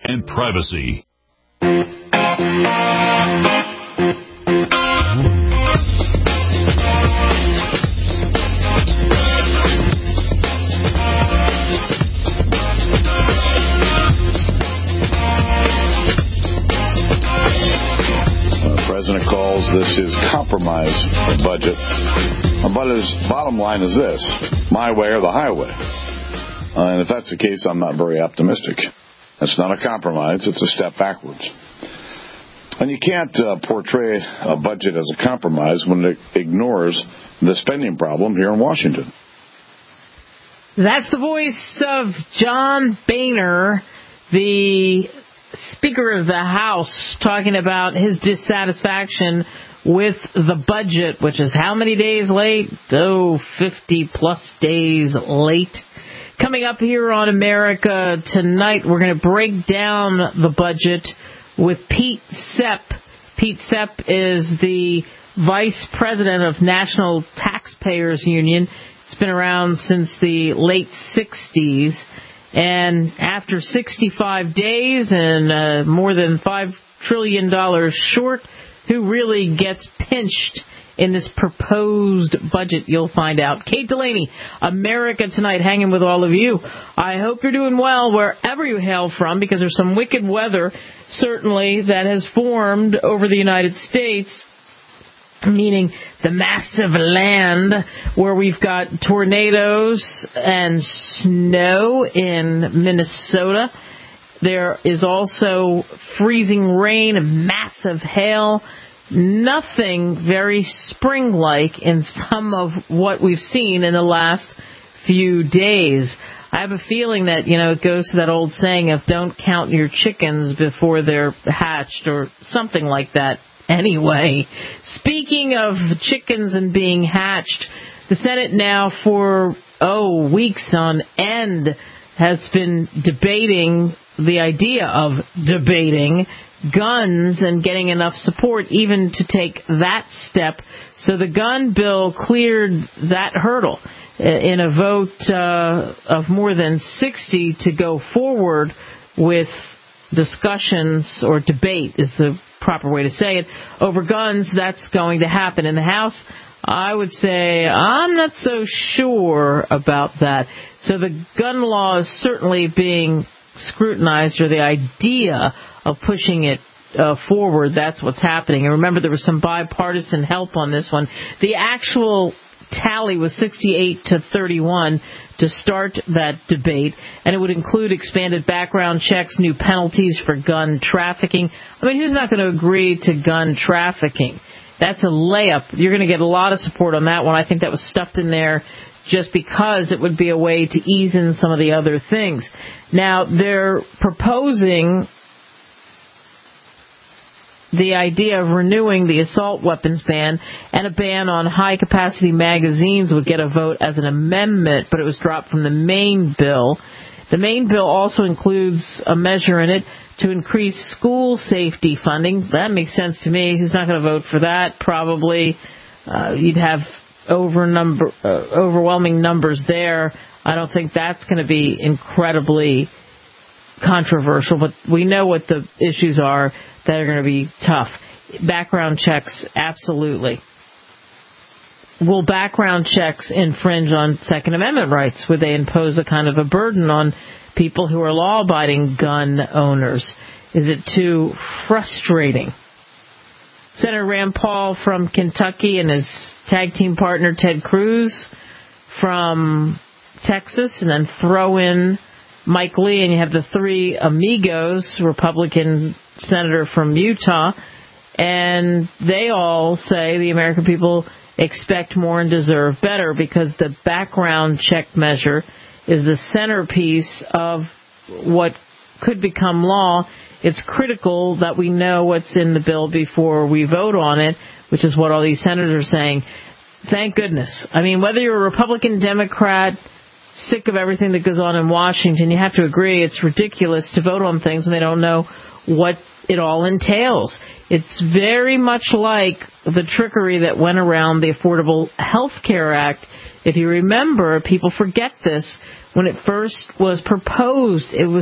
and privacy. President calls this his compromise budget. But his bottom line is this: my way or the highway. And if that's the case, I'm not very optimistic. It's not a compromise. It's a step backwards. And you can't portray a budget as a compromise when it ignores the spending problem here in Washington. That's the voice of John Boehner, the Speaker of the House, talking about his dissatisfaction with the budget, which is how many days late? 50-plus days late. Coming up here on America Tonight, we're going to break down the budget with Pete Sepp. Pete Sepp is the Vice President of National Taxpayers Union. It's been around since the late 60s. And after 65 days and more than $5 trillion short, who really gets pinched in this proposed budget? You'll find out. Kate Delaney, America Tonight, hanging with all of you. I hope you're doing well wherever you hail from, because there's some wicked weather, certainly, that has formed over the United States, meaning the massive land where we've got tornadoes and snow in Minnesota. There is also freezing rain and massive hail. Nothing very spring-like in some of what we've seen in the last few days. I have a feeling that, it goes to that old saying of don't count your chickens before they're hatched, or something like that. Anyway, speaking of chickens and being hatched, the Senate now for, weeks on end has been debating the idea of debating guns and getting enough support even to take that step. So the gun bill cleared that hurdle in a vote of more than 60 to go forward with discussions, or debate is the proper way to say it, over guns. That's going to happen in the House. I would say I'm not so sure about that. So the gun law is certainly being scrutinized, or the idea of pushing it forward. That's what's happening. And remember, there was some bipartisan help on this one. The actual tally was 68-31 to start that debate, and it would include expanded background checks, new penalties for gun trafficking. I mean, who's not going to agree to gun trafficking? That's a layup. You're going to get a lot of support on that one. I think that was stuffed in there just because it would be a way to ease in some of the other things. Now, they're proposing the idea of renewing the assault weapons ban, and a ban on high-capacity magazines would get a vote as an amendment, but it was dropped from the main bill. The main bill also includes a measure in it to increase school safety funding. That makes sense to me. Who's not going to vote for that? Probably you'd have overwhelming numbers there. I don't think that's going to be incredibly controversial, but we know what the issues are that are going to be tough. Background checks, absolutely. Will background checks infringe on Second Amendment rights? Would they impose a kind of a burden on people who are law-abiding gun owners? Is it too frustrating? Senator Rand Paul from Kentucky and his tag team partner Ted Cruz from Texas, and then throw in Mike Lee, and you have the three amigos, Republican senator from Utah, and they all say the American people expect more and deserve better, because the background check measure is the centerpiece of what could become law. It's critical that we know what's in the bill before we vote on it, which is what all these senators are saying. Thank goodness. I mean, whether you're a Republican, Democrat, sick of everything that goes on in Washington, you have to agree it's ridiculous to vote on things when they don't know what it all entails. It's very much like the trickery that went around the Affordable Health Care Act. If you remember, people forget this. When it first was proposed, it was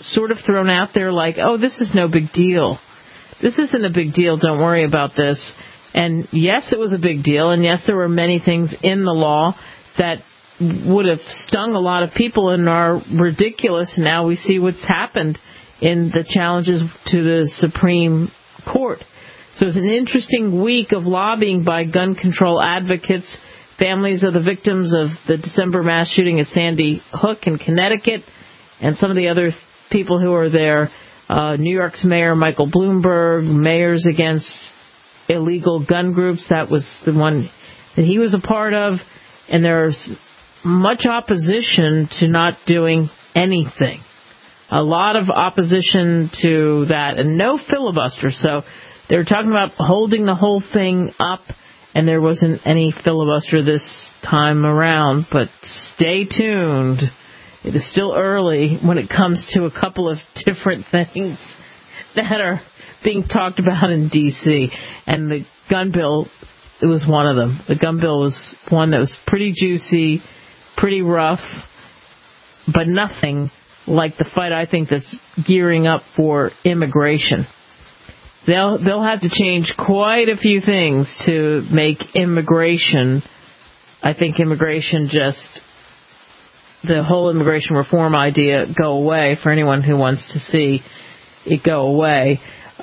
sort of thrown out there like, oh, this is no big deal. This isn't a big deal. Don't worry about this. And yes, it was a big deal. And yes, there were many things in the law that would have stung a lot of people and are ridiculous. Now we see what's happened in the challenges to the Supreme Court. So it's an interesting week of lobbying by gun control advocates, families of the victims of the December mass shooting at Sandy Hook in Connecticut, and some of the other people who are there. New York's Mayor Michael Bloomberg, Mayors Against Illegal Gun Groups, that was the one that he was a part of. And there's much opposition to not doing anything. A lot of opposition to that, and no filibuster. So they were talking about holding the whole thing up, and there wasn't any filibuster this time around. But stay tuned. It is still early when it comes to a couple of different things that are being talked about in D.C. And the gun bill, it was one of them. The gun bill was one that was pretty juicy, pretty rough, but nothing like the fight, I think, that's gearing up for immigration. They'll have to change quite a few things to make immigration, I think immigration just, the whole immigration reform idea go away for anyone who wants to see it go away.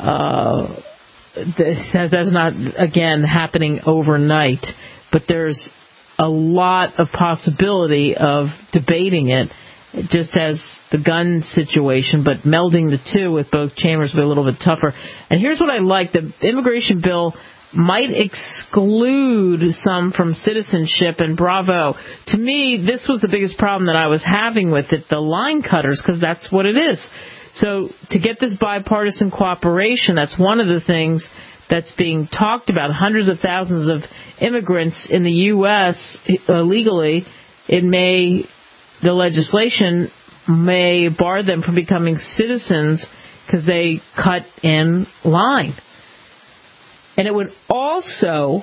That's not, again, happening overnight, but there's a lot of possibility of debating it, just as the gun situation, but melding the two with both chambers will be a little bit tougher. And here's what I like. The immigration bill might exclude some from citizenship, and bravo. To me, this was the biggest problem that I was having with it, the line cutters, because that's what it is. So to get this bipartisan cooperation, that's one of the things that's being talked about. Hundreds of thousands of immigrants in the U.S. illegally, the legislation may bar them from becoming citizens because they cut in line. And it would also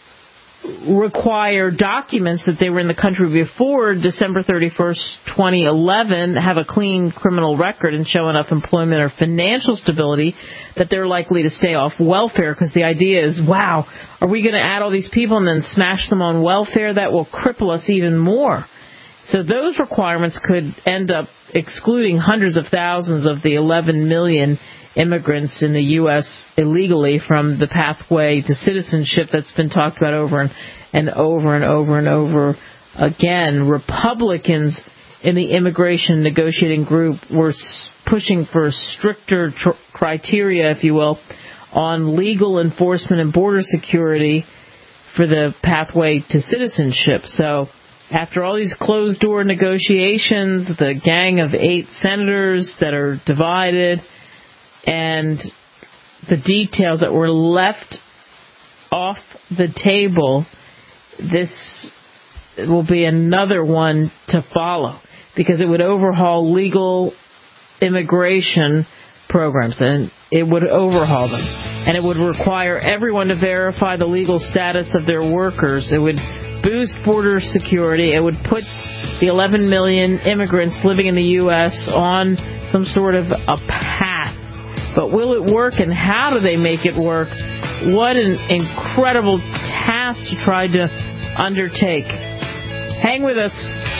require documents that they were in the country before December 31st, 2011, have a clean criminal record and show enough employment or financial stability that they're likely to stay off welfare, because the idea is, wow, are we going to add all these people and then smash them on welfare? That will cripple us even more. So those requirements could end up excluding hundreds of thousands of the 11 million immigrants in the U.S. illegally from the pathway to citizenship that's been talked about over and over and over and over again. Republicans in the immigration negotiating group were pushing for stricter criteria, if you will, on legal enforcement and border security for the pathway to citizenship. So after all these closed-door negotiations, the gang of 8 senators that are divided, and the details that were left off the table, this will be another one to follow, because it would overhaul legal immigration programs, and it would overhaul them. And it would require everyone to verify the legal status of their workers. It would boost border security. It would put the 11 million immigrants living in the U.S. on some sort of a path. But will it work, and how do they make it work? What an incredible task to try to undertake. Hang with us.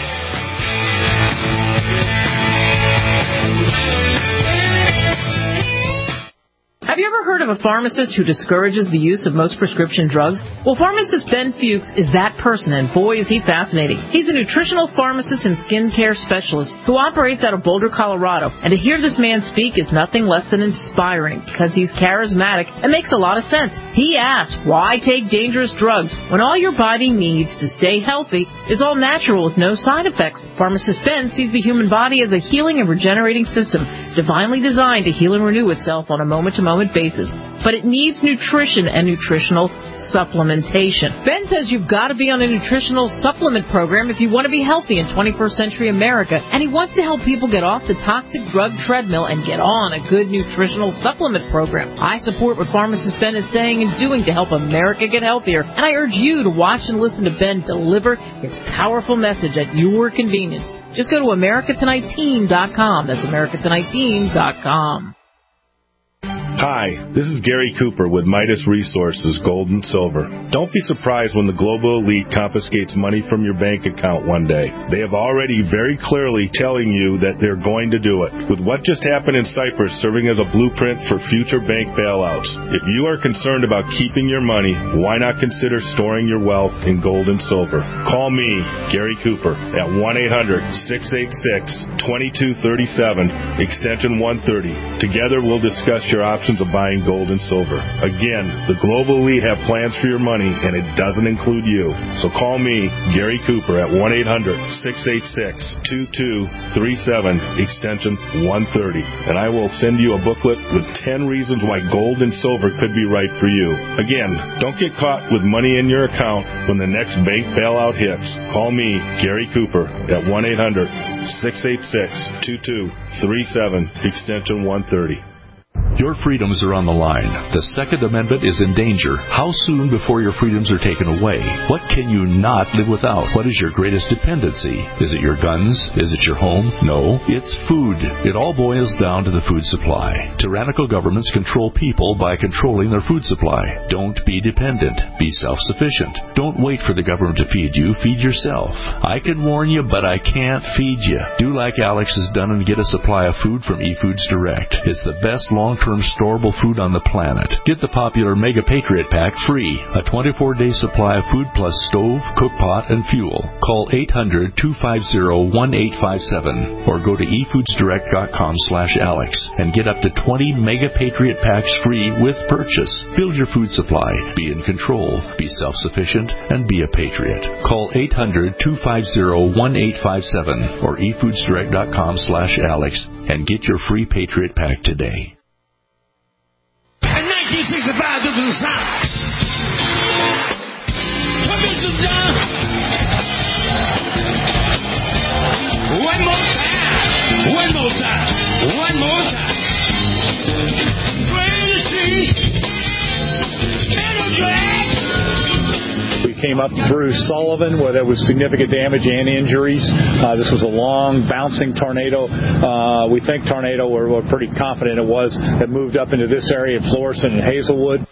Have you ever heard of a pharmacist who discourages the use of most prescription drugs? Well, pharmacist Ben Fuchs is that person, and boy, is he fascinating. He's a nutritional pharmacist and skincare specialist who operates out of Boulder, Colorado. And to hear this man speak is nothing less than inspiring, because he's charismatic and makes a lot of sense. He asks, why take dangerous drugs when all your body needs to stay healthy is all natural with no side effects? Pharmacist Ben sees the human body as a healing and regenerating system, divinely designed to heal and renew itself on a moment-to-moment frequent basis, but it needs nutrition and nutritional supplementation. Ben says you've got to be on a nutritional supplement program if you want to be healthy in 21st century America, and he wants to help people get off the toxic drug treadmill and get on a good nutritional supplement program. I support what pharmacist Ben is saying and doing to help America get healthier, and I urge you to watch and listen to Ben deliver his powerful message at your convenience. Just go to AmericaTonightTeam.com. That's AmericaTonightTeam.com. Hi, this is Gary Cooper with Midas Resources, Gold and Silver. Don't be surprised when the global elite confiscates money from your bank account one day. They have already very clearly telling you that they're going to do it. With what just happened in Cyprus serving as a blueprint for future bank bailouts, if you are concerned about keeping your money, why not consider storing your wealth in gold and silver? Call me, Gary Cooper, at 1-800-686-2237, extension 130. Together we'll discuss your options of buying gold and silver. Again, the global elite have plans for your money, and it doesn't include you. So call me, Gary Cooper, at 1-800-686-2237, extension 130, and I will send you a booklet with 10 reasons why gold and silver could be right for you. Again, don't get caught with money in your account when the next bank bailout hits. Call me, Gary Cooper, at 1-800-686-2237, extension 130. Your freedoms are on the line. The Second Amendment is in danger. How soon before your freedoms are taken away? What can you not live without? What is your greatest dependency? Is it your guns? Is it your home? No, it's food. It all boils down to the food supply. Tyrannical governments control people by controlling their food supply. Don't be dependent. Be self-sufficient. Don't wait for the government to feed you. Feed yourself. I can warn you, but I can't feed you. Do like Alex has done and get a supply of food from eFoods Direct. It's the best long-term storable food on the planet. Get the popular Mega Patriot Pack free. A 24-day supply of food plus stove, cookpot, and fuel. Call 800-250-1857 or go to efoodsdirect.com/Alex and get up to 20 Mega Patriot Packs free with purchase. Build your food supply. Be in control. Be self-sufficient and be a patriot. Call 800-250-1857 or efoodsdirect.com/Alex and get your free Patriot Pack today. In 1965, this was the sound. Mr. John. One more time. One more time. One more time. Rain the street. Metal drag. We came up through Sullivan where there was significant damage and injuries. This was a long, bouncing tornado. We think tornado, we're pretty confident it was, that moved up into this area of Florissant and Hazelwood.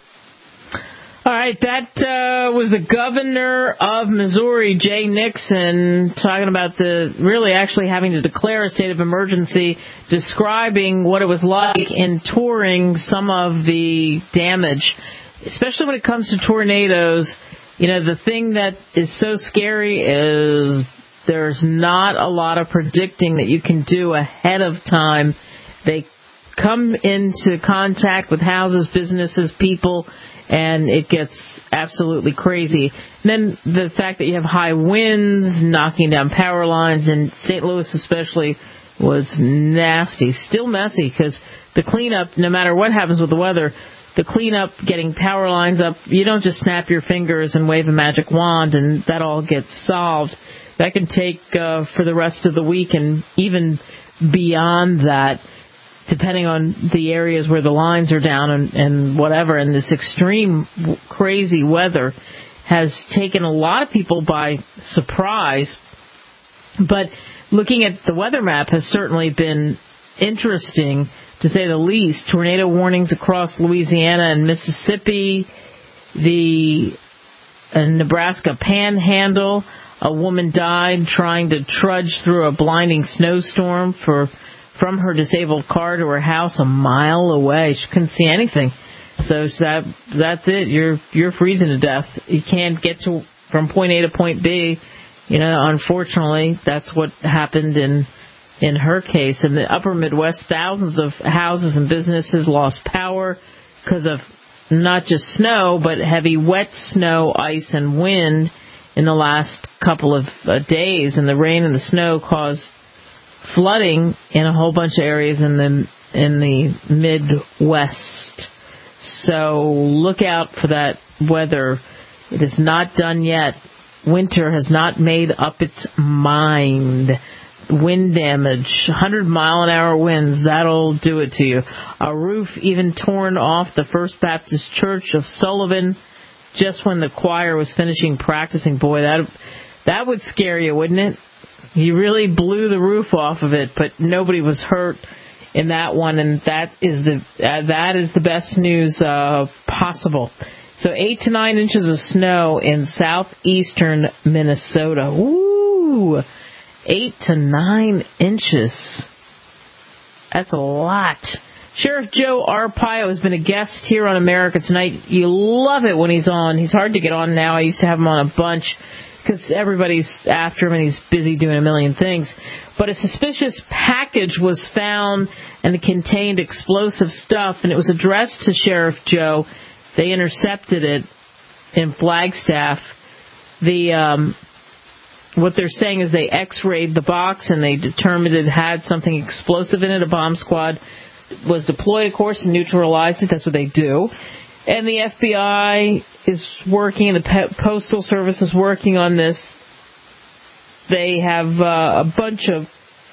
All right, that was the governor of Missouri, Jay Nixon, talking about actually having to declare a state of emergency, describing what it was like in touring some of the damage, especially when it comes to tornadoes. You know, the thing that is so scary is there's not a lot of predicting that you can do ahead of time. They come into contact with houses, businesses, people, and it gets absolutely crazy. And then the fact that you have high winds, knocking down power lines, in St. Louis especially, was nasty. Still messy, because the cleanup, no matter what happens with the weather, the cleanup, getting power lines up, you don't just snap your fingers and wave a magic wand and that all gets solved. That can take for the rest of the week and even beyond that, depending on the areas where the lines are down and whatever. And this extreme, crazy weather has taken a lot of people by surprise. But looking at the weather map has certainly been interesting, to say the least. Tornado warnings across Louisiana and Mississippi, the Nebraska Panhandle. A woman died trying to trudge through a blinding snowstorm from her disabled car to her house a mile away. She couldn't see anything. So that's it. You're freezing to death. You can't get from point A to point B. You know, unfortunately, that's what happened in her case. In the upper Midwest, thousands of houses and businesses lost power because of not just snow, but heavy wet snow, ice, and wind in the last couple of days. And the rain and the snow caused flooding in a whole bunch of areas in the Midwest. So look out for that weather. It is not done yet. Winter has not made up its mind. Wind damage, 100-mile-an-hour winds, that'll do it to you. A roof even torn off the First Baptist Church of Sullivan just when the choir was finishing practicing. Boy, that would scare you, wouldn't it? You really blew the roof off of it, but nobody was hurt in that one, and that is the best news possible. So 8 to 9 inches of snow in southeastern Minnesota. Ooh, 8 to 9 inches. That's a lot. Sheriff Joe Arpaio has been a guest here on America Tonight. You love it when he's on. He's hard to get on now. I used to have him on a bunch because everybody's after him and he's busy doing a million things. But a suspicious package was found and it contained explosive stuff, and it was addressed to Sheriff Joe. They intercepted it in Flagstaff. What they're saying is they x-rayed the box and they determined it had something explosive in it. A bomb squad was deployed, of course, and neutralized it. That's what they do. And the FBI is working, the Postal Service is working on this. They have a bunch of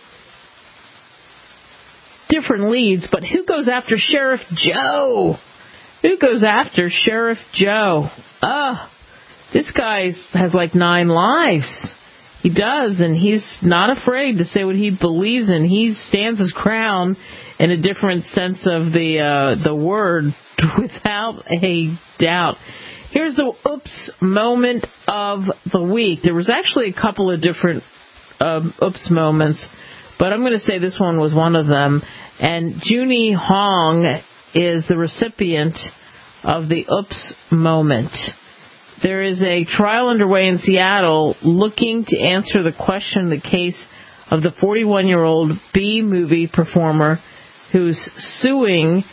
different leads, but who goes after Sheriff Joe? Who goes after Sheriff Joe? This guy has like 9 lives. He does, and he's not afraid to say what he believes in. He stands his ground in a different sense of the word, without a doubt. Here's the oops moment of the week. There was actually a couple of different oops moments, but I'm going to say this one was one of them. And Junie Hong is the recipient of the oops moment. There is a trial underway in Seattle looking to answer the question in the case of the 41-year-old B-movie performer who's suing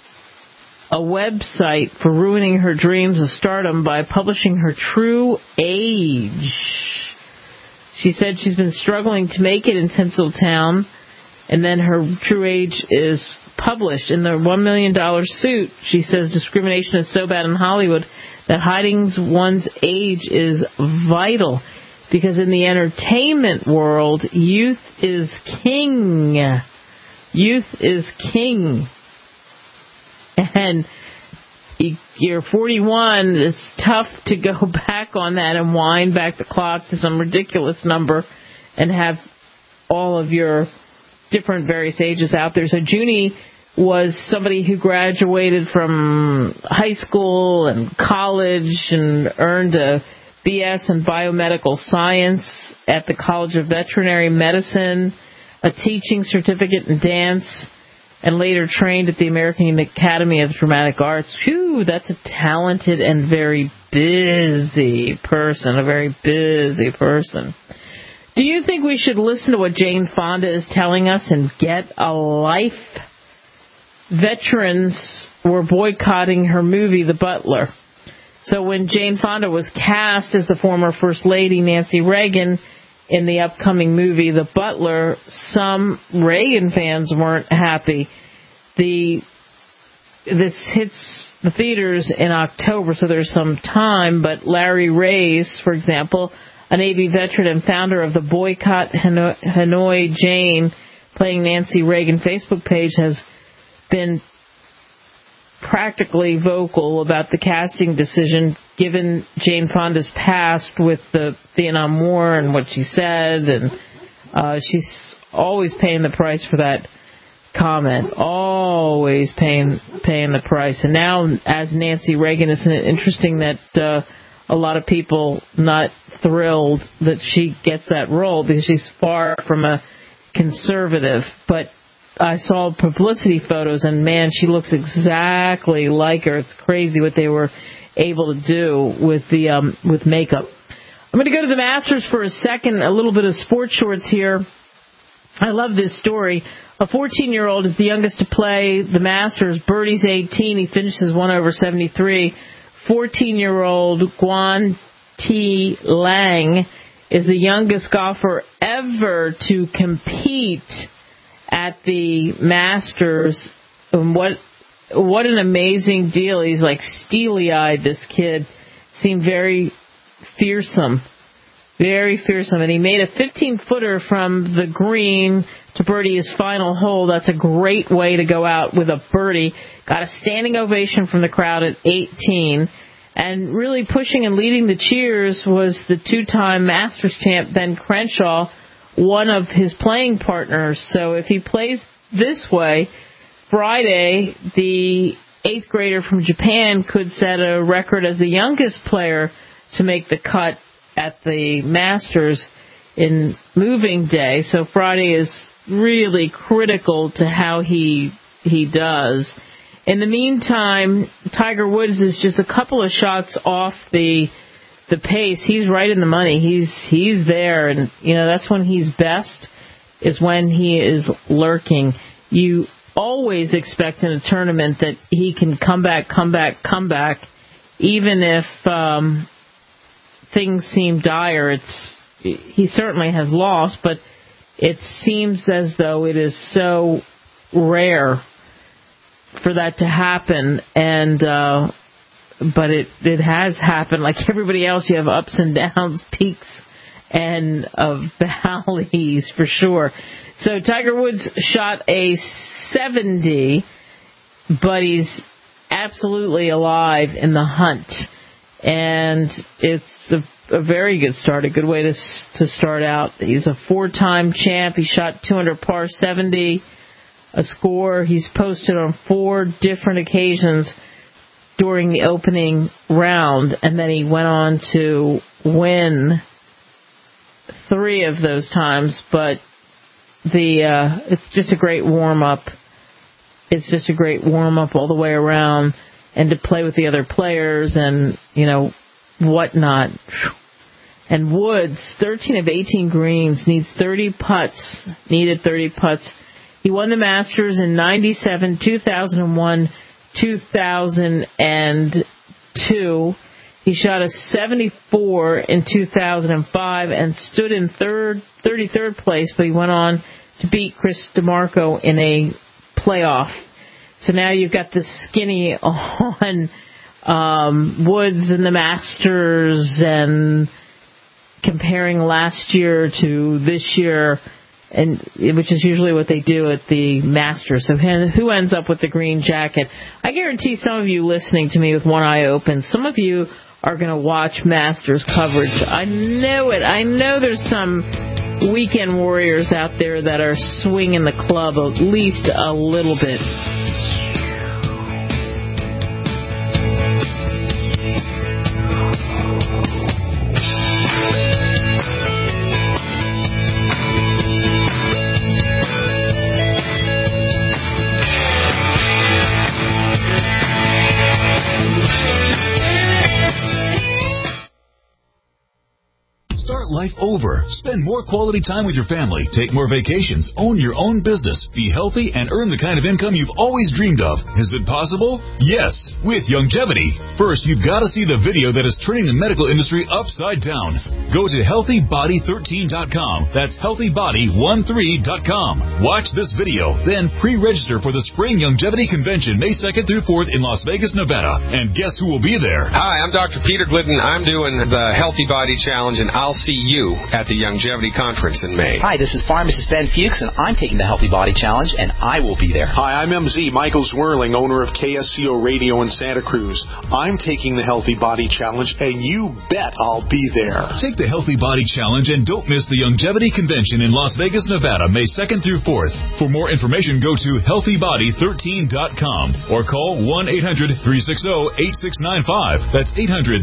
a website for ruining her dreams of stardom by publishing her true age. She said she's been struggling to make it in Tinseltown, and then her true age is published. In the $1 million suit, she says discrimination is so bad in Hollywood that hiding one's age is vital, because in the entertainment world, youth is king. Youth is king. And you're 41, it's tough to go back on that and wind back the clock to some ridiculous number and have all of your different various ages out there. So Junie was somebody who graduated from high school and college and earned a BS in biomedical science at the College of Veterinary Medicine, a teaching certificate in dance, and later trained at the American Academy of Dramatic Arts. Whew, that's a talented and very busy person, a very busy person. Do you think we should listen to what Jane Fonda is telling us and get a life? Veterans were boycotting her movie, The Butler. So when Jane Fonda was cast as the former First Lady, Nancy Reagan, in the upcoming movie, The Butler, some Reagan fans weren't happy. This hits the theaters in October, so there's some time, but Larry Reyes, for example, a Navy veteran and founder of the Boycott Hanoi Jane, playing Nancy Reagan Facebook page, has been practically vocal about the casting decision, given Jane Fonda's past with the Vietnam War and what she said, and she's always paying the price for that comment, always paying the price. And now, as Nancy Reagan, isn't it interesting that a lot of people not thrilled that she gets that role, because she's far from a conservative, but I saw publicity photos, and man, she looks exactly like her. It's crazy what they were able to do with makeup. I'm going to go to the Masters for a second. A little bit of sports shorts here. I love this story. A 14-year-old is the youngest to play the Masters. Birdie's 18. He finishes 1 over 73. 14-year-old Guan T. Lang is the youngest golfer ever to compete at the Masters. And what what an amazing deal. He's like steely-eyed, this kid. Seemed very fearsome. Very fearsome. And he made a 15-footer from the green to birdie his final hole. That's a great way to go out with a birdie. Got a standing ovation from the crowd at 18. And really pushing and leading the cheers was the two-time Masters champ, Ben Crenshaw, one of his playing partners. So if he plays this way, Friday, the 8th grader from Japan could set a record as the youngest player to make the cut at the Masters in moving day. So Friday is really critical to how he does. In the meantime, Tiger Woods is just a couple of shots off the pace. He's right in the money. He's there, and that's when he's best, is when he is lurking. You always expect in a tournament that he can come back, even if things seem dire. He certainly has lost, but it seems as though it is so rare for that to happen, and but it has happened. Like everybody else, you have ups and downs, peaks and valleys for sure. So Tiger Woods shot a 70, but he's absolutely alive in the hunt, and it's a very good start, a good way to start out. He's a 4-time champ. He shot 200 par 70. A score he's posted on 4 different occasions during the opening round, and then he went on to win 3 of those times. But it's just a great warm-up. It's just a great warm-up all the way around, and to play with the other players and, whatnot. And Woods, 13 of 18 greens, needed 30 putts. He won the Masters in 97, 2001, 2002. He shot a 74 in 2005 and stood in 33rd place, but he went on to beat Chris DeMarco in a playoff. So now you've got the skinny on Woods and the Masters, and comparing last year to this year, and which is usually what they do at the Masters. So who ends up with the green jacket? I guarantee some of you listening to me with one eye open, some of you are going to watch Masters coverage. I know it. I know there's some weekend warriors out there that are swinging the club at least a little bit. Life over. Spend more quality time with your family. Take more vacations. Own your own business. Be healthy and earn the kind of income you've always dreamed of. Is it possible? Yes, with Youngevity. First, you've got to see the video that is turning the medical industry upside down. Go to HealthyBody13.com. That's HealthyBody13.com. Watch this video, then pre-register for the Spring Youngevity Convention May 2nd through 4th in Las Vegas, Nevada. And guess who will be there? Hi, I'm Dr. Peter Glidden. I'm doing the Healthy Body Challenge, and I'll see you at the Youngevity Conference in May. Hi, this is Pharmacist Ben Fuchs, and I'm taking the Healthy Body Challenge, and I will be there. Hi, I'm MZ Michael Zwirling, owner of KSCO Radio in Santa Cruz. I'm taking the Healthy Body Challenge, and you bet I'll be there. Take the Healthy Body Challenge and don't miss the Youngevity Convention in Las Vegas, Nevada, May 2nd through 4th. For more information, go to HealthyBody13.com or call 1-800-360-8695. That's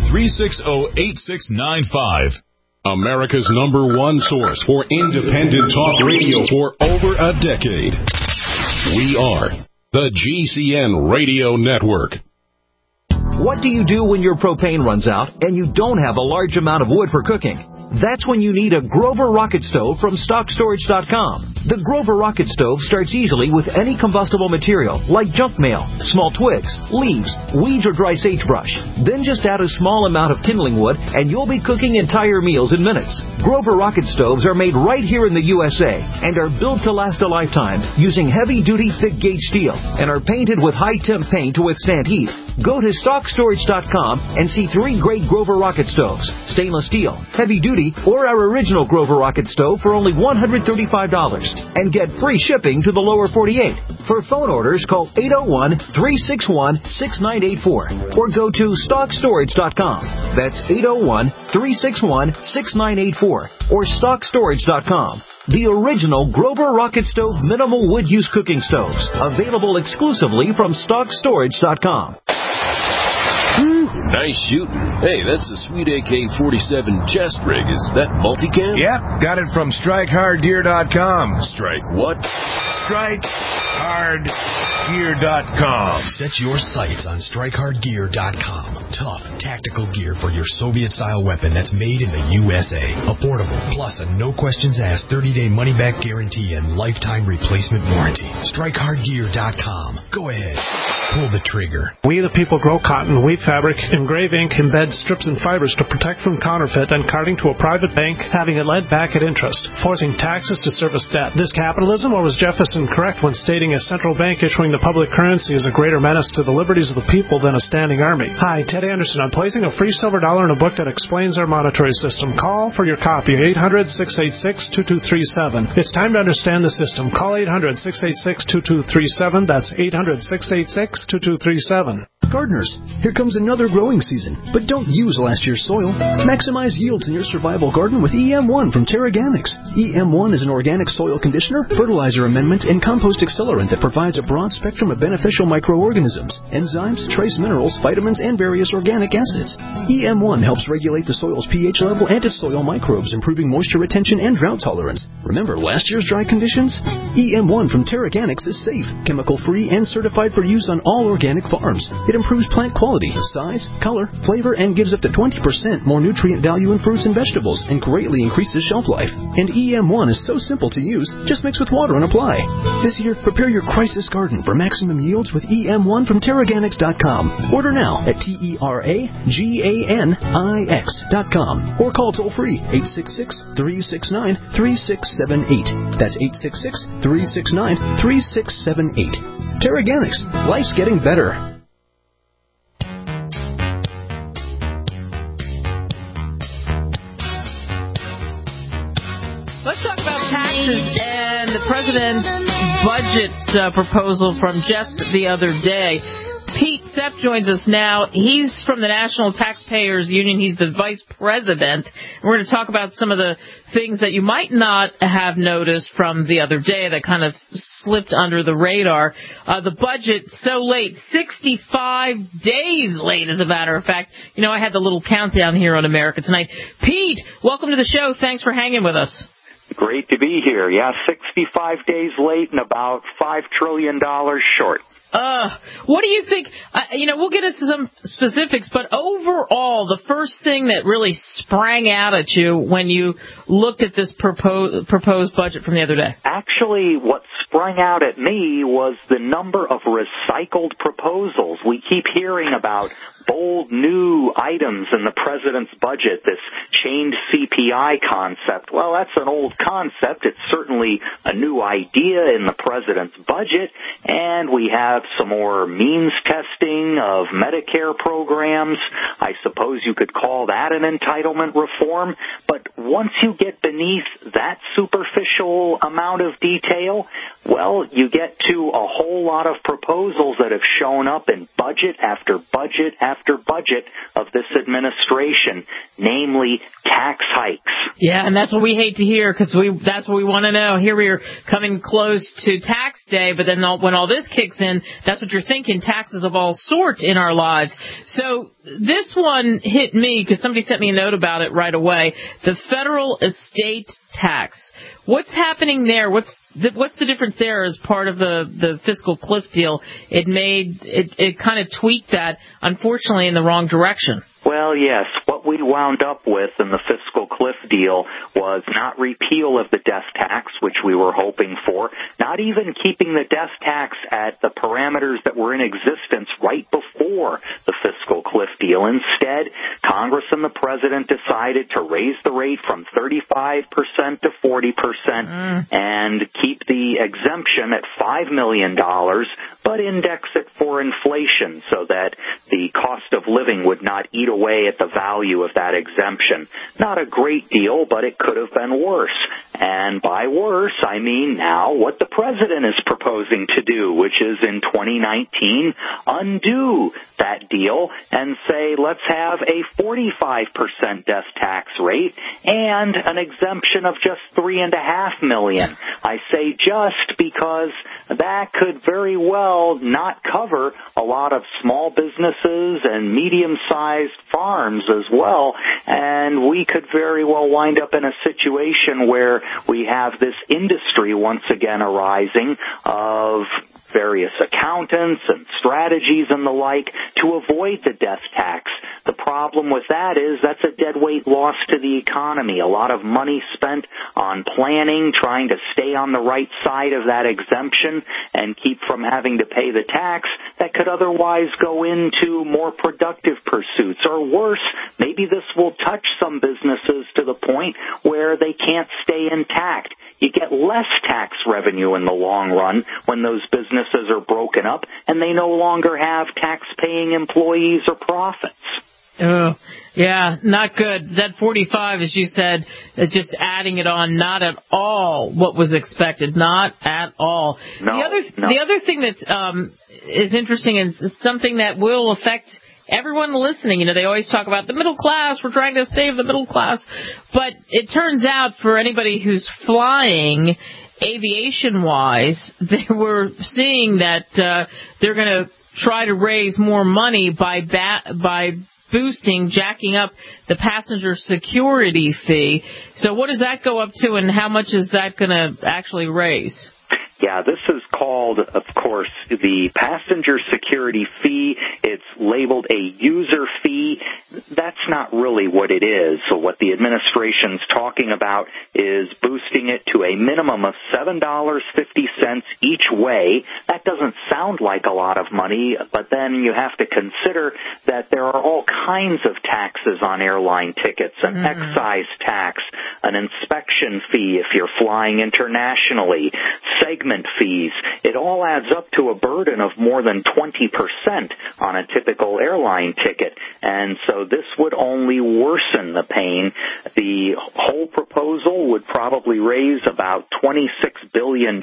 800-360-8695. America's #1 source for independent talk radio for over a decade. We are the GCN Radio Network. What do you do when your propane runs out and you don't have a large amount of wood for cooking? That's when you need a Grover rocket stove from StockStorage.com. The Grover Rocket Stove starts easily with any combustible material, like junk mail, small twigs, leaves, weeds, or dry sagebrush. Then just add a small amount of kindling wood, and you'll be cooking entire meals in minutes. Grover Rocket Stoves are made right here in the USA and are built to last a lifetime using heavy-duty thick-gauge steel and are painted with high-temp paint to withstand heat. Go to StockStorage.com and see 3 great Grover Rocket Stoves, stainless steel, heavy-duty, or our original Grover Rocket Stove for only $135. And get free shipping to the lower 48. For phone orders, call 801-361-6984 or go to StockStorage.com. That's 801-361-6984 or StockStorage.com. The original Grover Rocket Stove minimal wood use cooking stoves, available exclusively from StockStorage.com. Nice shooting. Hey, that's a sweet AK-47 chest rig. Is that multicam? Yep, got it from StrikeHardGear.com. Strike what? StrikeHardGear.com. Set your sights on StrikeHardGear.com. Tough, tactical gear for your Soviet-style weapon that's made in the USA. Affordable, plus a no-questions-asked 30-day money-back guarantee and lifetime replacement warranty. StrikeHardGear.com. Go ahead. Pull the trigger. We the people grow cotton, weave fabric, engrave ink, embed strips and fibers to protect from counterfeit and carting to a private bank, having it lent back at interest, forcing taxes to service debt. This capitalism, or was Jefferson correct when stating a central bank issuing the public currency is a greater menace to the liberties of the people than a standing army? Hi, Ted Anderson. I'm placing a free silver dollar in a book that explains our monetary system. Call for your copy, 800-686-2237. It's time to understand the system. Call 800-686-2237. That's 800-686-2237. Gardeners, here comes another growing season, but don't use last year's soil. Maximize yields in your survival garden with EM1 from Terraganics. EM1 is an organic soil conditioner, fertilizer amendment, and compost accelerant that provides a broad spectrum of beneficial microorganisms, enzymes, trace minerals, vitamins, and various organic acids. EM1 helps regulate the soil's pH level and its soil microbes, improving moisture retention and drought tolerance. Remember last year's dry conditions? EM1 from Terraganics is safe, chemical-free, and certified for use on all organic farms. It improves plant quality, size, color, flavor, and gives up to 20% more nutrient value in fruits and vegetables and greatly increases shelf life. And EM1 is so simple to use, just mix with water and apply. This year, prepare your crisis garden for maximum yields with EM1 from Terraganics.com. Order now at TerraGanix.com or call toll-free 866-369-3678. That's 866-369-3678. Terraganics. Life's getting better. Let's talk about taxes and the president's budget proposal from just the other day. Pete Sepp joins us now. He's from the National Taxpayers Union. He's the vice president. We're going to talk about some of the things that you might not have noticed from the other day that kind of slipped under the radar. The budget so late, 65 days late, as a matter of fact. You know, I had the little countdown here on America Tonight. Pete, welcome to the show. Thanks for hanging with us. Great to be here. Yeah, 65 days late and about $5 trillion short. What do you think? We'll get into some specifics, but overall, the first thing that really sprang out at you when you looked at this proposed budget from the other day? Actually, what sprung out at me was the number of recycled proposals. We keep hearing about bold new items in the president's budget, this chained CPI concept. Well, that's an old concept. It's certainly a new idea in the president's budget, and we have some more means testing of Medicare programs. I suppose you could call that an entitlement reform, but once you get beneath that superficial amount of detail, well, you get to a whole lot of proposals that have shown up in budget after budget after budget of this administration, namely tax hikes. Yeah, and that's what we hate to hear, because that's what we want to know. Here we are coming close to tax day, but then when all this kicks in, that's what you're thinking, taxes of all sorts in our lives. So this one hit me because somebody sent me a note about it right away. The federal estate tax. What's happening there? What's the difference there as part of the fiscal cliff deal? It kind of tweaked that, unfortunately, in the wrong direction. Well, yes. What we wound up with in the fiscal cliff deal was not repeal of the death tax, which we were hoping for, not even keeping the death tax at the parameters that were in existence right before the fiscal cliff deal. Instead, Congress and the President decided to raise the rate from 35% to 40% and keep the exemption at $5 million, but index it for inflation so that the cost of living would not eat away at the value of that exemption. Not a great deal, but it could have been worse. And by worse, I mean now what the President is proposing to do, which is in 2019 undo that deal and say, let's have a 45% death tax rate and an exemption of just $3.5 million. I say just because that could very well not cover a lot of small businesses and medium-sized farms as well, and we could very well wind up in a situation where we have this industry once again arising of various accountants and strategies and the like to avoid the death tax. The problem with that is that's a deadweight loss to the economy. A lot of money spent on planning, trying to stay on the right side of that exemption and keep from having to pay the tax that could otherwise go into more productive pursuits. Or worse, maybe this will touch some businesses to the point where they can't stay intact. You get less tax revenue in the long run when those businesses are broken up and they no longer have tax-paying employees or profits. Oh, yeah, not good. That 45, as you said, just adding it on, not at all what was expected, not at all. No. The other thing that is interesting and something that will affect everyone listening. You know, they always talk about the middle class. We're trying to save the middle class. But it turns out for anybody who's flying, aviation-wise, they were seeing that they're going to try to raise more money by boosting, jacking up the passenger security fee. So what does that go up to, and how much is that going to actually raise? Yeah, this is called, of course, the passenger security fee. It's labeled a user fee. That's not really what it is. So what the administration's talking about is boosting it to a minimum of $7.50 each way. That doesn't sound like a lot of money, but then you have to consider that there are all kinds of taxes on airline tickets, an excise tax, an inspection fee if you're flying internationally, segment fees. It all adds up to a burden of more than 20% on a typical airline ticket. And so this would only worsen the pain. The whole proposal would probably raise about $26 billion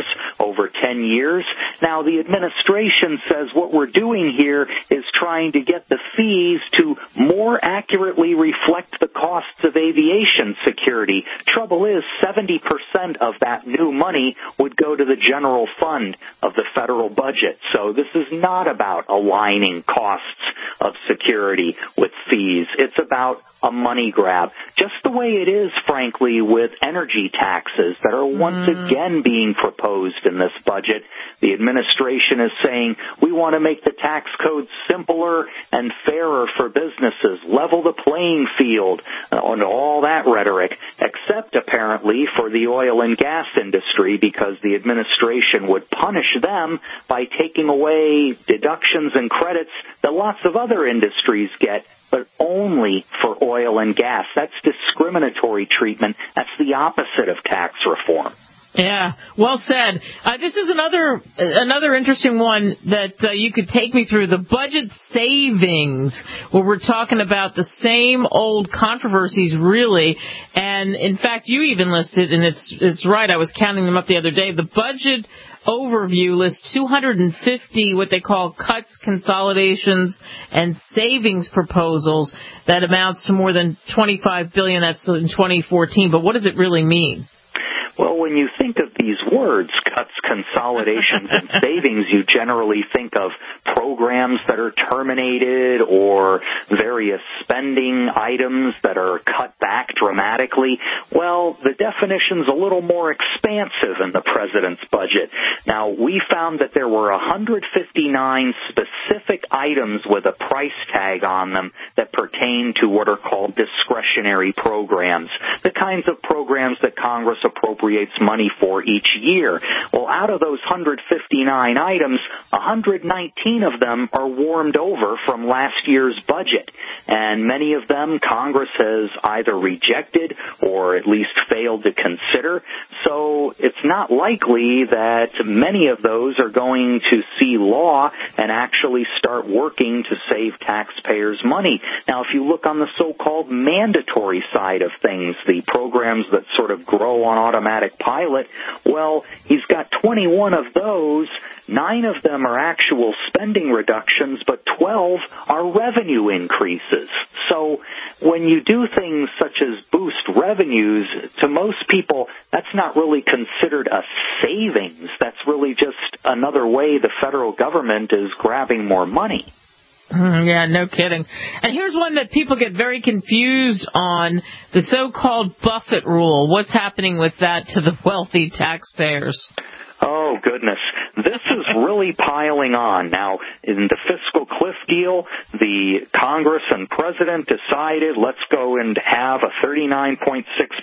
over 10 years. Now, the administration says what we're doing here is trying to get the fees to more accurately reflect the costs of aviation security. Trouble is, 70% of that new money would go to the general fund of the federal budget. So this is not about aligning costs of security with fees. It's about a money grab, just the way it is, frankly, with energy taxes that are once again being proposed in this budget. The administration is saying we want to make the tax code simpler and fairer for businesses, level the playing field, and all that rhetoric, except apparently for the oil and gas industry, because the administration would punish them by taking away deductions and credits that lots of other industries get, but only for oil and gas. That's discriminatory treatment. That's the opposite of tax reform. Yeah, well said. This is another interesting one that you could take me through, the budget savings, where we're talking about the same old controversies, really. And, in fact, you even listed, and it's right, I was counting them up the other day, the budget overview lists 250 what they call cuts, consolidations, and savings proposals that amounts to more than $25 billion. That's in 2014. But what does it really mean? Well, when you think of these words, cuts, consolidations, and savings, you generally think of programs that are terminated or various spending items that are cut back dramatically. Well, the definition's a little more expansive in the president's budget. Now, we found that there were 159 specific items with a price tag on them that pertain to what are called discretionary programs, the kinds of programs that Congress appropriates money for each year. Well, out of those 159 items, 119 of them are warmed over from last year's budget, and many of them Congress has either rejected or at least failed to consider. So it's not likely that many of those are going to see law and actually start working to save taxpayers money. Now, if you look on the so-called mandatory side of things, the programs that sort of grow on automatic pilot, well, he's got 21 of those. 9 of them are actual spending reductions, but 12 are revenue increases. So when you do things such as boost revenues, to most people, that's not really considered a savings. That's really just another way the federal government is grabbing more money. Yeah, no kidding. And here's one that people get very confused on, the so-called Buffett rule. What's happening with that to the wealthy taxpayers? Oh, goodness. This is really piling on. Now, in the fiscal cliff deal, the Congress and President decided let's go and have a 39.6%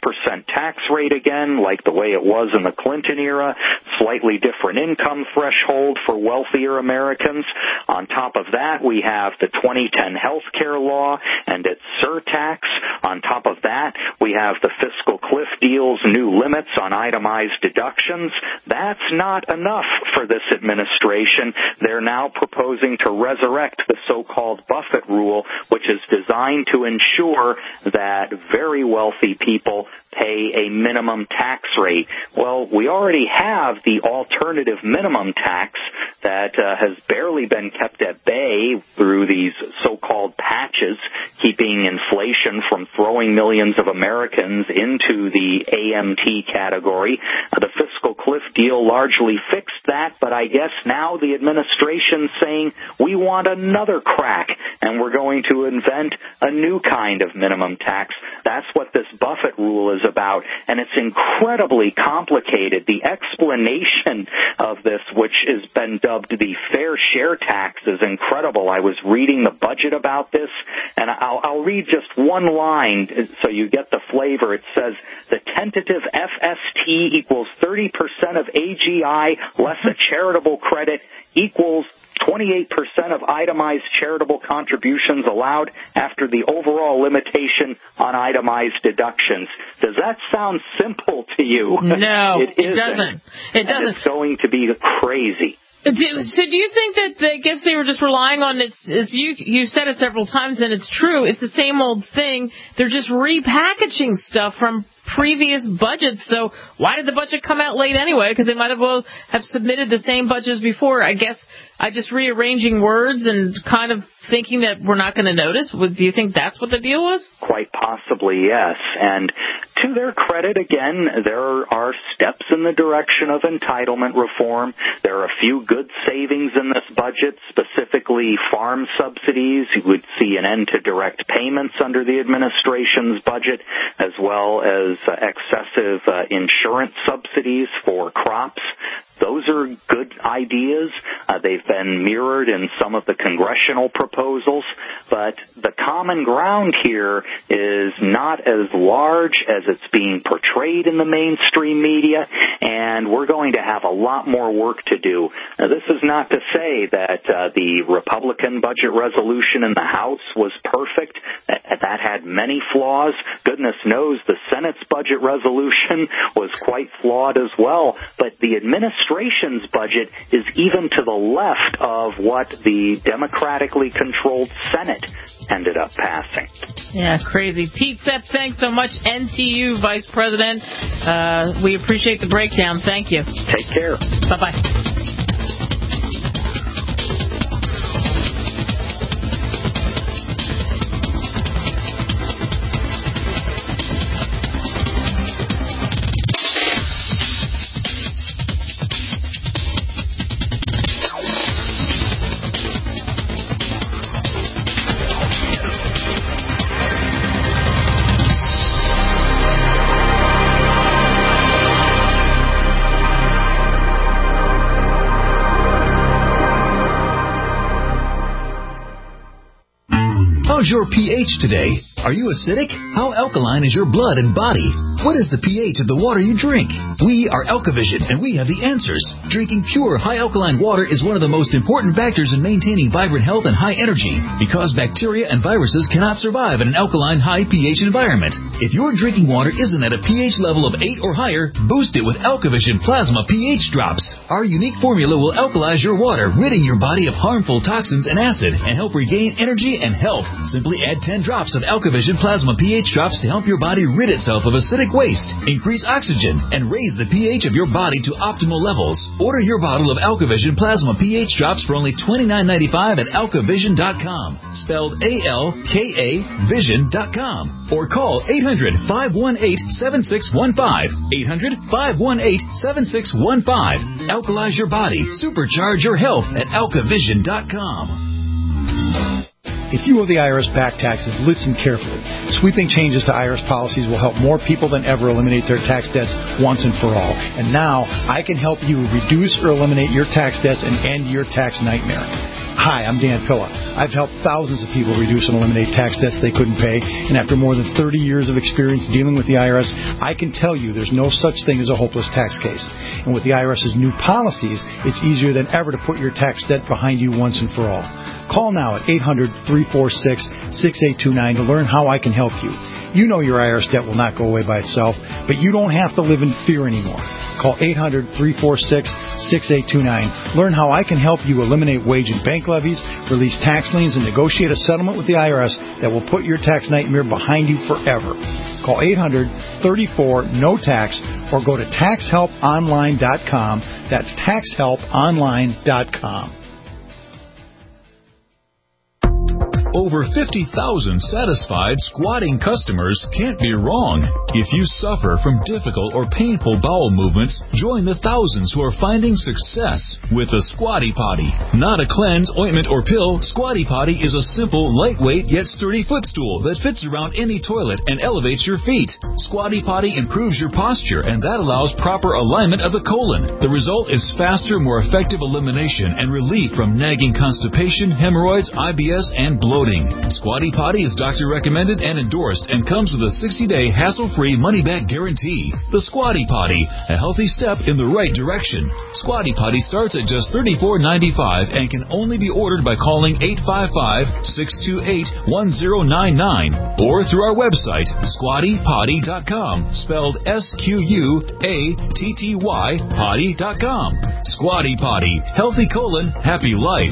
tax rate again, like the way it was in the Clinton era, slightly different income threshold for wealthier Americans. On top of that, we have the 2010 health care law and its surtax. On top of that, we have the fiscal cliff deal's new limits on itemized deductions. That's not enough for this administration. They're now proposing to resurrect the so-called Buffett rule, which is designed to ensure that very wealthy people pay a minimum tax rate. Well, we already have the alternative minimum tax that has barely been kept at bay through these so-called patches, keeping inflation from throwing millions of Americans into the AMT category. The fiscal cliff deal largely fixed that, but I guess now the administration's saying we want another crack, and we're going to invent a new kind of minimum tax. That's what this Buffett rule is about, and it's incredibly complicated. The explanation of this, which has been dubbed the fair share tax, is incredible. I was reading the budget about this, and I'll read just one line so you get the flavor. It says, the tentative FST equals 30% of AGI less a charitable credit equals 28% of itemized charitable contributions allowed after the overall limitation on itemized deductions. Does that sound simple to you? No, it doesn't. It doesn't. And it's going to be crazy. So do you think that, I guess they were just relying on it, as you've said it several times, and it's true, it's the same old thing. They're just repackaging stuff from previous budgets. So why did the budget come out late anyway? Because they might as well have submitted the same budget as before. I guess I just rearranging words and kind of thinking that we're not going to notice. Do you think that's what the deal was? Quite possibly, yes. And to their credit, again, there are steps in the direction of entitlement reform. There are a few good savings in this budget, specifically farm subsidies. You would see an end to direct payments under the administration's budget, as well as excessive insurance subsidies for crops. Those are good ideas. They've been mirrored in some of the congressional proposals, but the common ground here is not as large as it's being portrayed in the mainstream media, and we're going to have a lot more work to do. Now, this is not to say that the Republican budget resolution in the House was perfect. That had many flaws. Goodness knows the Senate's budget resolution was quite flawed as well, but the administration's budget is even to the left of what the democratically controlled Senate ended up passing. Yeah, crazy. Pete Sepp, thanks so much. NTU Vice President. We appreciate the breakdown. Thank you. Take care. Bye-bye. How's your pH today? Are you acidic? How alkaline is your blood and body? What is the pH of the water you drink? We are AlkaVision, and we have the answers. Drinking pure, high alkaline water is one of the most important factors in maintaining vibrant health and high energy, because bacteria and viruses cannot survive in an alkaline, high pH environment. If your drinking water isn't at a pH level of 8 or higher, boost it with AlkaVision Plasma pH Drops. Our unique formula will alkalize your water, ridding your body of harmful toxins and acid, and help regain energy and health. Simply add 10 drops of AlkaVision Plasma pH Drops to help your body rid itself of acidic waste, increase oxygen, and raise the pH of your body to optimal levels. Order your bottle of AlkaVision Plasma pH Drops for only $29.95 at AlkaVision.com, spelled A-L-K-A Vision.com, or call 800-518-7615, 800-518-7615. Alkalize your body, supercharge your health at AlkaVision.com. If you owe the IRS back taxes, listen carefully. Sweeping changes to IRS policies will help more people than ever eliminate their tax debts once and for all. And now, I can help you reduce or eliminate your tax debts and end your tax nightmare. Hi, I'm Dan Pilla. I've helped thousands of people reduce and eliminate tax debts they couldn't pay, and after more than 30 years of experience dealing with the IRS, I can tell you there's no such thing as a hopeless tax case. And with the IRS's new policies, it's easier than ever to put your tax debt behind you once and for all. Call now at 800-346-6829 to learn how I can help you. You know your IRS debt will not go away by itself, but you don't have to live in fear anymore. Call 800-346-6829. Learn how I can help you eliminate wage and bank levies, release tax liens, and negotiate a settlement with the IRS that will put your tax nightmare behind you forever. Call 800-34-NO-TAX or go to taxhelponline.com. That's taxhelponline.com. Over 50,000 satisfied squatting customers can't be wrong. If you suffer from difficult or painful bowel movements, join the thousands who are finding success with the Squatty Potty. Not a cleanse, ointment, or pill, Squatty Potty is a simple, lightweight, yet sturdy footstool that fits around any toilet and elevates your feet. Squatty Potty improves your posture, and that allows proper alignment of the colon. The result is faster, more effective elimination and relief from nagging constipation, hemorrhoids, IBS, and bloating. Squatty Potty is doctor recommended and endorsed and comes with a 60-day hassle-free money-back guarantee. The Squatty Potty, a healthy step in the right direction. Squatty Potty starts at just $34.95 and can only be ordered by calling 855-628-1099 or through our website, squattypotty.com, spelled SQUATTY, potty.com. Squatty Potty, healthy colon, happy life.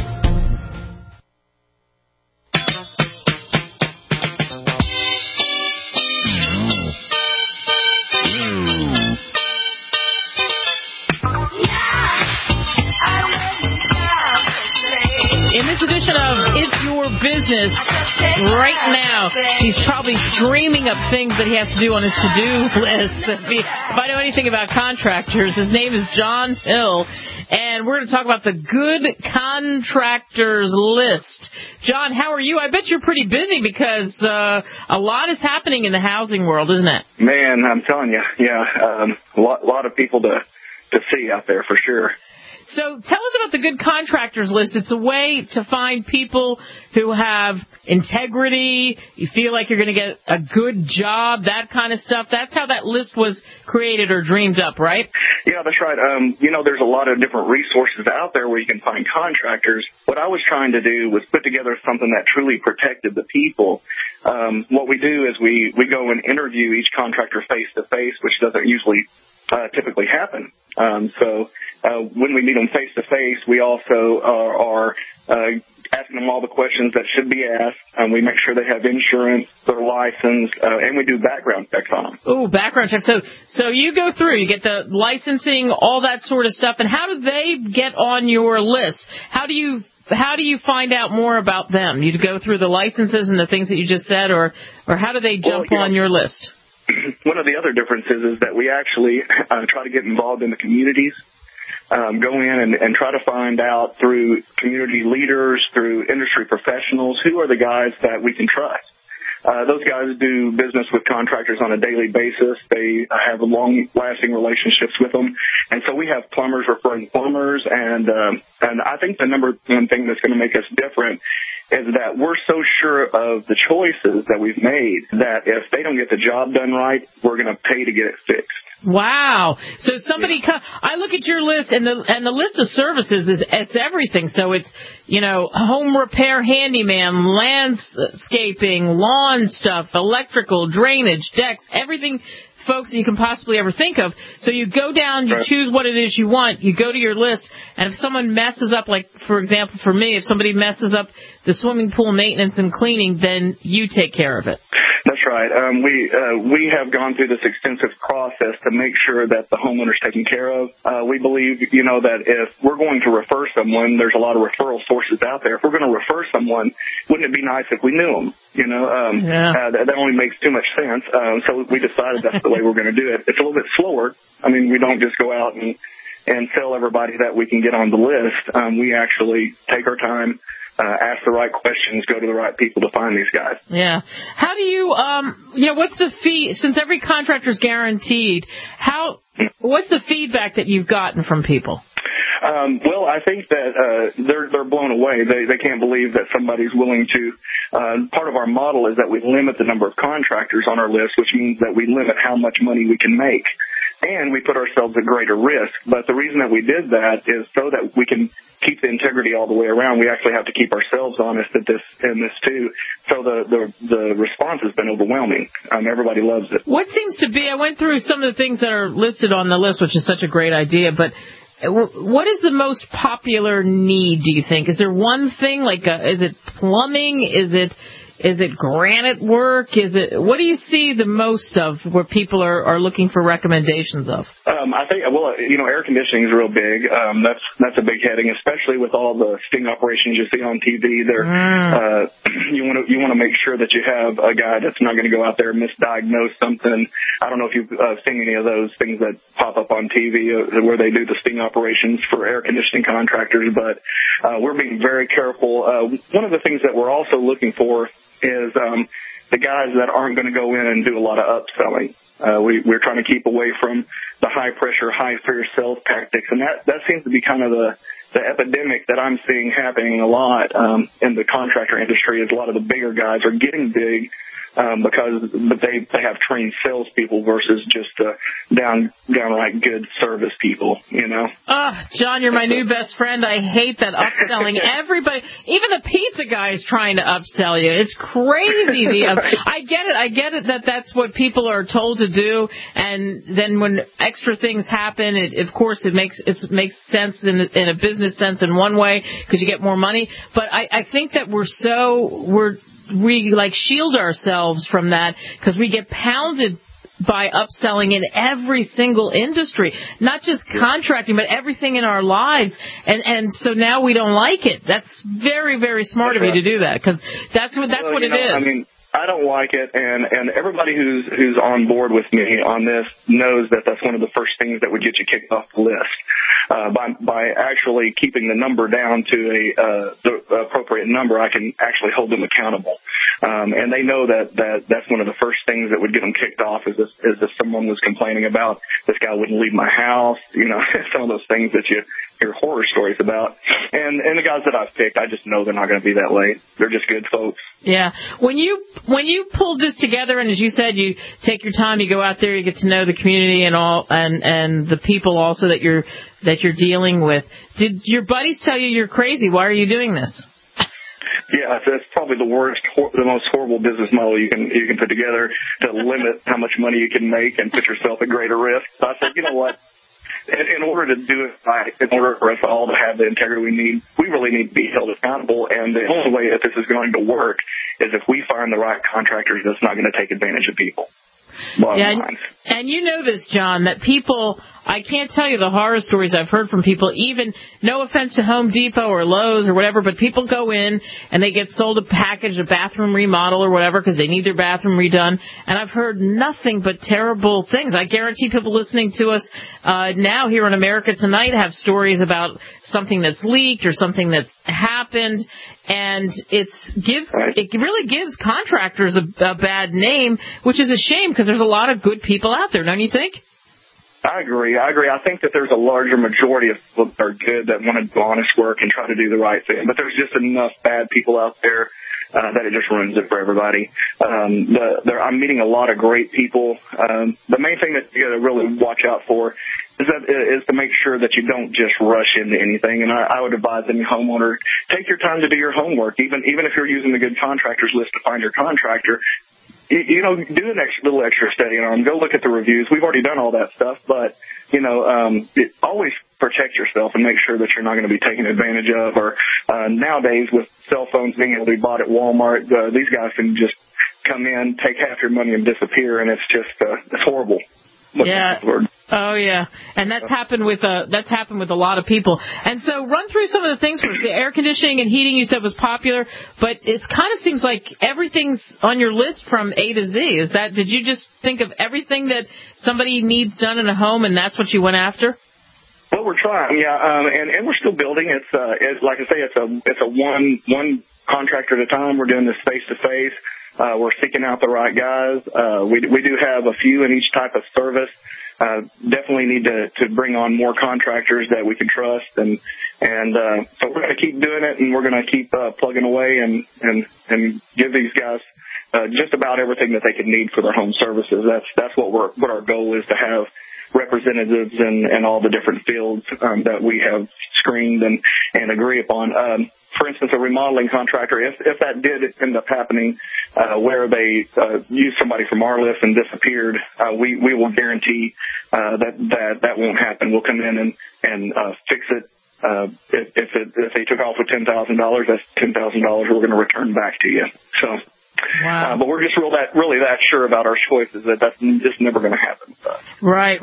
Business right now. He's probably dreaming up things that he has to do on his to-do list. If I know anything about contractors, his name is John Hill, and we're going to talk about the Good Contractors List. John, how are you? I bet you're pretty busy because a lot is happening in the housing world, isn't it? Man, I'm telling you, yeah, a lot of people to see out there for sure. So tell us about the Good Contractors List. It's a way to find people who have integrity, you feel like you're going to get a good job, that kind of stuff. That's how that list was created or dreamed up, right? Yeah, that's right. There's a lot of different resources out there where you can find contractors. What I was trying to do was put together something that truly protected the people. What we do is we go and interview each contractor face-to-face, which doesn't usually typically happen. So when we meet them face-to-face, we also are asking them all the questions that should be asked. We make sure they have insurance, they're licensed, and we do background checks on them. Oh, background checks. So you go through, you get the licensing, all that sort of stuff, and how do they get on your list? How do you find out more about them? You go through the licenses and the things that you just said, or how do they jump on your list? One of the other differences is that we actually try to get involved in the communities, go in and try to find out through community leaders, through industry professionals, who are the guys that we can trust. Those guys do business with contractors on a daily basis. They have long-lasting relationships with them. And so we have plumbers referring plumbers. And I think the number one thing that's going to make us different is that we're so sure of the choices that we've made that if they don't get the job done right, we're going to pay to get it fixed. Wow. So somebody I look at your list, and the list of services it's everything. So it's, home repair handyman, landscaping, lawn stuff, electrical, drainage, decks, everything, folks, you can possibly ever think of. So you go down, you choose what it is you want, you go to your list, and if someone messes up, like, for example, for me, if somebody messes up the swimming pool maintenance and cleaning, then you take care of it. That's right. We have gone through this extensive process to make sure that the homeowner's taken care of. We believe, that if we're going to refer someone, there's a lot of referral sources out there. If we're going to refer someone, wouldn't it be nice if we knew them? That only makes too much sense. So we decided that's the way we're going to do it. It's a little bit slower. I mean, we don't just go out and tell everybody that we can get on the list. We actually take our time, ask the right questions, go to the right people to find these guys. Yeah. How do you, what's the fee, since every contractor's guaranteed, what's the feedback that you've gotten from people? Well, I think that they're blown away. They can't believe that somebody's willing to. Part of our model is that we limit the number of contractors on our list, which means that we limit how much money we can make. And we put ourselves at greater risk. But the reason that we did that is so that we can keep the integrity all the way around. We actually have to keep ourselves honest in this too. So the response has been overwhelming. Everybody loves it. What seems to be, I went through some of the things that are listed on the list, which is such a great idea, but what is the most popular need, do you think? Is there one thing, is it plumbing? Is it granite work? What do you see the most of where people are looking for recommendations of? I think, air conditioning is real big. That's a big heading, especially with all the sting operations you see on TV. You want to make sure that you have a guy that's not going to go out there and misdiagnose something. I don't know if you've seen any of those things that pop up on TV where they do the sting operations for air conditioning contractors, but we're being very careful. One of the things that we're also looking for is the guys that aren't going to go in and do a lot of upselling. We're trying to keep away from the high-pressure, high-fear sales tactics, and that seems to be kind of the epidemic that I'm seeing happening a lot in the contractor industry. Is a lot of the bigger guys are getting big because they have trained salespeople versus just downright good service people, John, you're my new best friend. I hate that upselling. Everybody, even the pizza guy is trying to upsell you. It's crazy. I get it that that's what people are told to do, and then when extra things happen, of course it makes sense in a business sense in one way because you get more money. But I think that we shield ourselves from that because we get pounded by upselling in every single industry, not just contracting, but everything in our lives. And so now we don't like it. That's very, very smart of you to do that because that's what it is. I mean, I don't like it, and everybody who's on board with me on this knows that that's one of the first things that would get you kicked off the list. By actually keeping the number down to the appropriate number, I can actually hold them accountable. And they know that's one of the first things that would get them kicked off is if someone was complaining about this guy wouldn't leave my house, some of those things that you hear horror stories about. And the guys that I've picked, I just know they're not going to be that way. They're just good folks. Yeah. When you pulled this together, and as you said, you take your time, you go out there, you get to know the community and all, and the people also that you're dealing with. Did your buddies tell you you're crazy? Why are you doing this? Yeah, that's probably the most horrible business model you can put together to limit how much money you can make and put yourself at greater risk. So I said, you know what? In order to do it right, in order for us all to have the integrity we need, we really need to be held accountable. And the only way that this is going to work is if we find the right contractors that's not going to take advantage of people. And you know this, John, that people, I can't tell you the horror stories I've heard from people, even, no offense to Home Depot or Lowe's or whatever, but people go in and they get sold a package, a bathroom remodel or whatever, because they need their bathroom redone. And I've heard nothing but terrible things. I guarantee people listening to us now here in America Tonight have stories about something that's leaked or something that's happened. And it really gives contractors a bad name, which is a shame because there's a lot of good people out there, don't you think? I agree. I think that there's a larger majority of people that are good that want to do honest work and try to do the right thing. But there's just enough bad people out there that it just ruins it for everybody. I'm meeting a lot of great people. The main thing that you got to really watch out for is to make sure that you don't just rush into anything. And I would advise any homeowner, take your time to do your homework. Even if you're using the good contractors list to find your contractor, do an little extra study on them. Go look at the reviews. We've already done all that stuff, but always protect yourself and make sure that you're not going to be taken advantage of. Or nowadays, with cell phones being able to be bought at Walmart, these guys can just come in, take half your money, and disappear, and it's just it's horrible. Yeah. Oh yeah, and that's happened with a lot of people. And so, run through some of the things for us. The air conditioning and heating you said was popular, but it kind of seems like everything's on your list from A to Z. Did you just think of everything that somebody needs done in a home, and that's what you went after? Well, we're trying, yeah, and we're still building. It's like I say, it's a one contractor at a time. We're doing this face to face. We're seeking out the right guys. We do have a few in each type of service. Definitely need to bring on more contractors that we can trust, and so we're going to keep doing it, and we're going to keep plugging away and give these guys just about everything that they could need for their home services. That's what our goal is, to have representatives in all the different fields that we have screened and agree upon. For instance, a remodeling contractor, if that did end up happening, where they used somebody from our list and disappeared, we will guarantee that won't happen. We'll come in and fix it. If they took off with $10,000, that's $10,000 we're going to return back to you. So. Wow. But we're just really that sure about our choices that's just never going to happen. So. Right.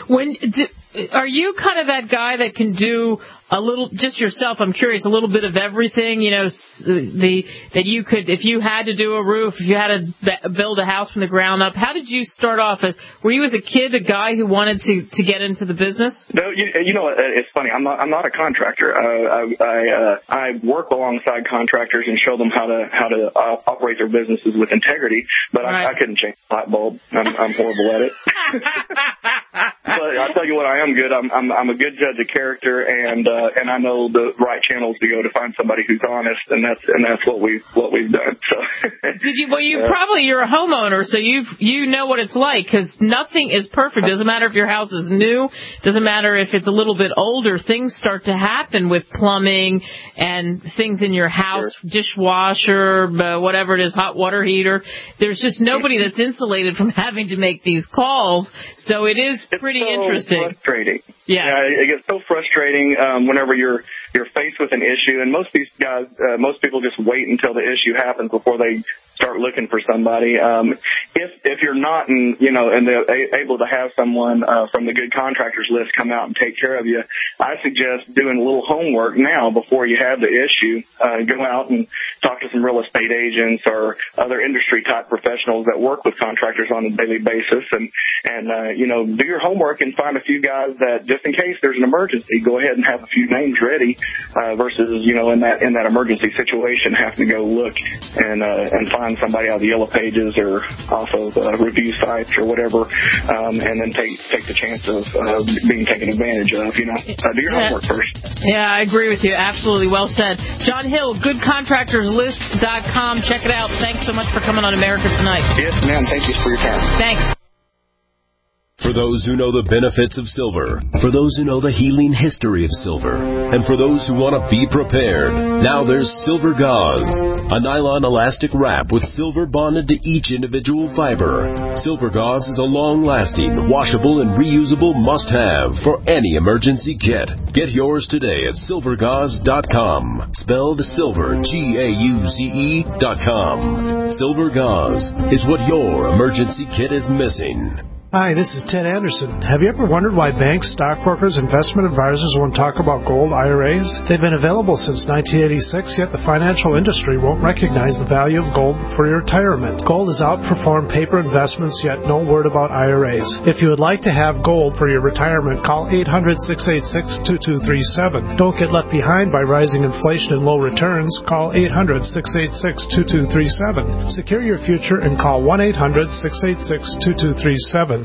Are you kind of that guy that can do a little, just yourself, I'm curious, a little bit of everything, that you could, if you had to do a roof, if you had to build a house from the ground up, how did you start off? Were you as a kid a guy who wanted to get into the business? No, it's funny. I'm not a contractor. I work alongside contractors and show them how to operate their businesses with integrity, but right. I couldn't change the light bulb. I'm horrible at it. But I'll tell you what, I am good. I'm a good judge of character, and I know the right channels to go to find somebody who's honest, and that's what we've done. So. You're a homeowner, so you know what it's like, because nothing is perfect. Doesn't matter if your house is new, doesn't matter if it's a little bit older. Things start to happen with plumbing and things in your house, sure. Dishwasher, whatever it is, hot water heater. There's just nobody that's insulated from having to make these calls, so it is pretty interesting. Frustrating. Yes. Yeah, it gets so frustrating whenever you're faced with an issue, and most people just wait until the issue happens before they start looking for somebody. If you're not and they're able to have someone from the good contractors list come out and take care of you, I suggest doing a little homework now before you have the issue. Go out and talk to some real estate agents or other industry type professionals that work with contractors on a daily basis, and do your homework and find a few guys that, just in case there's an emergency, go ahead and have a few names ready, versus in that emergency situation having to go look and find somebody out of the Yellow Pages or off of review sites or whatever, and then take the chance of being taken advantage of. Do your homework first. Yeah, I agree with you. Absolutely, well said. John Hill, GoodContractorsList.com. Check it out. Thanks so much for coming on America Tonight. Yes, ma'am. Thank you for your time. Thanks. For those who know the benefits of silver, for those who know the healing history of silver, and for those who want to be prepared, now there's Silver Gauze, a nylon elastic wrap with silver bonded to each individual fiber. Silver Gauze is a long-lasting, washable, and reusable must-have for any emergency kit. Get yours today at silvergauze.com. Spelled silver, Gauze.com. Silver Gauze is what your emergency kit is missing. Hi, this is Ted Anderson. Have you ever wondered why banks, stockbrokers, investment advisors won't talk about gold IRAs? They've been available since 1986, yet the financial industry won't recognize the value of gold for your retirement. Gold has outperformed paper investments, yet no word about IRAs. If you would like to have gold for your retirement, call 800-686-2237. Don't get left behind by rising inflation and low returns. Call 800-686-2237. Secure your future and call 1-800-686-2237.